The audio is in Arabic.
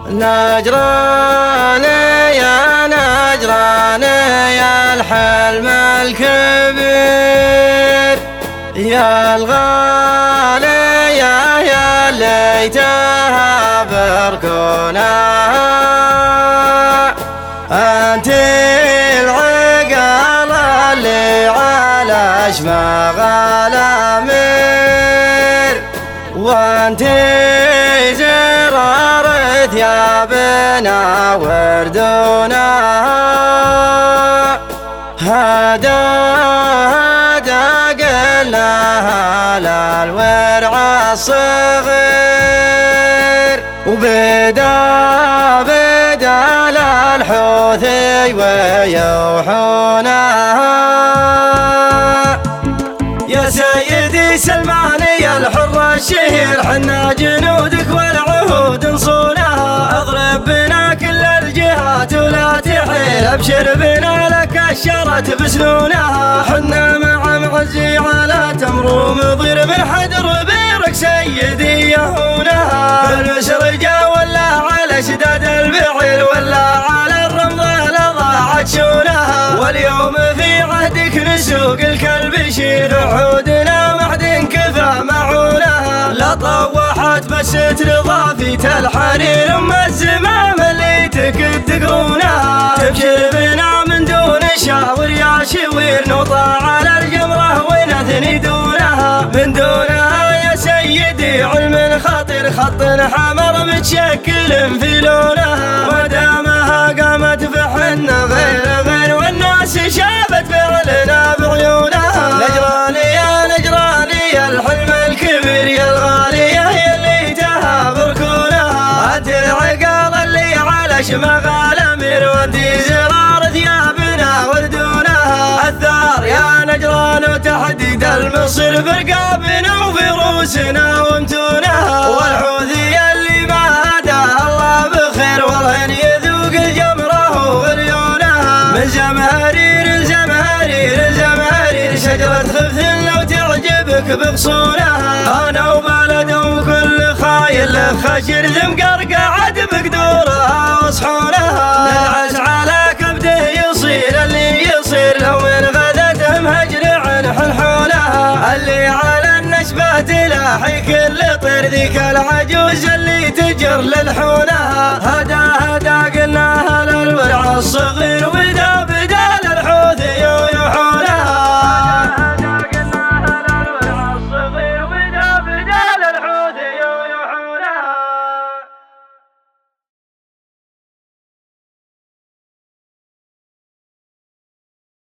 نجراني يا نجراني يا الحلم الكبير يا الغالي يا ليتها بركونها أنت العقل اللي على شماغ الأمير وأنت زرار ثيابنا وردونها هدا قلناها للورع الصغير وبدا للحوثي ويوحونها يا سيدي سلماني الحر الشهير حنا جنودك والعهود نصونها اضرب بنا كل الجهات ولا تحيل ابشر بنا لك الشرت بسنونها حنا مع معزي على تمر مضير من حدر بيرك سيدي يهونها بالمسرجة ولا على شداد البعير ولا على الرمضة لضاعت شونها واليوم في عهدك نسوق الكلب شير عودنا معدن كفى معونها لا طوحت بس ترضى في الحرير ام الزمام اللي تقرونها تبشر بنا من دون شاور يا شوير نوطى على الجمره ونثني دونها من دونها يا سيدي علم خطير خط حمر متشكل في لونها ودامها قامت فحنا غير والناس شافت فعلنا بعيونها نجراني يا نجراني الحلم الكبير يا الغالي يا اللي تهابركونها انت العقال اللي على شماغ الامير وانت زرار ثيابنا وردونها الثار يا نجران وتحديد المصير برقابنا وفروسنا ومتونها والحوثي اللي ما هداها الله بخير والهن يذوق الجمره وغليونها من زمهرير شجرة خبث لو تعجبك بغصونها انا وبلد وكل خايل خشر ذم قرقعد بقدورها وصحونها نلعس على كبده يصير اللي يصير لو من غدتهم هجر عن حلحونها اللي على النشبة تلاحي كل طير ذيك العجوز اللي تجر للحونها هدا قلناها للورع الصغير